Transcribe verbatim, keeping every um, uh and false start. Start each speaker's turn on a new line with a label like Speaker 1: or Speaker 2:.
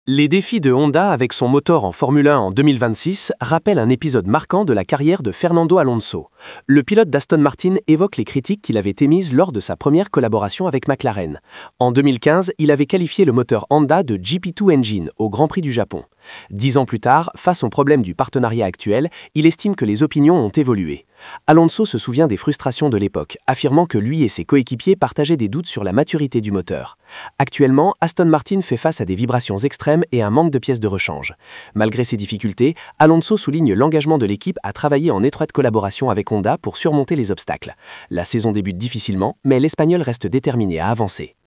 Speaker 1: Les défis de Honda avec son moteur en Formule un en deux mille vingt-six rappellent un épisode marquant de la carrière de Fernando Alonso. Le pilote d'Aston Martin évoque les critiques qu'il avait émises lors de sa première collaboration avec McLaren. En deux mille quinze, il avait qualifié le moteur Honda de G P deux Engine au Grand Prix du Japon. Dix ans plus tard, face au problème du partenariat actuel, il estime que les opinions ont évolué. Alonso se souvient des frustrations de l'époque, affirmant que lui et ses coéquipiers partageaient des doutes sur la maturité du moteur. Actuellement, Aston Martin fait face à des vibrations extrêmes et un manque de pièces de rechange. Malgré ces difficultés, Alonso souligne l'engagement de l'équipe à travailler en étroite collaboration avec Honda pour surmonter les obstacles. La saison débute difficilement, mais l'Espagnol reste déterminé à avancer.